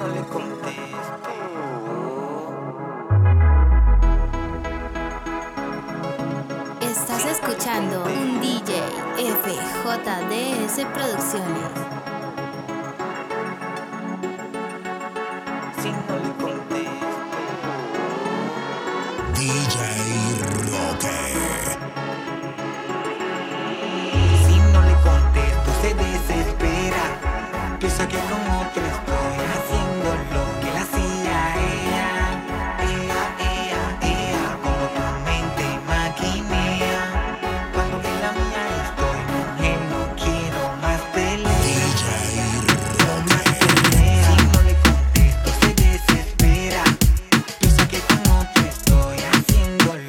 no le contesto. Estás escuchando un DJ FJDS Producciones. Si no le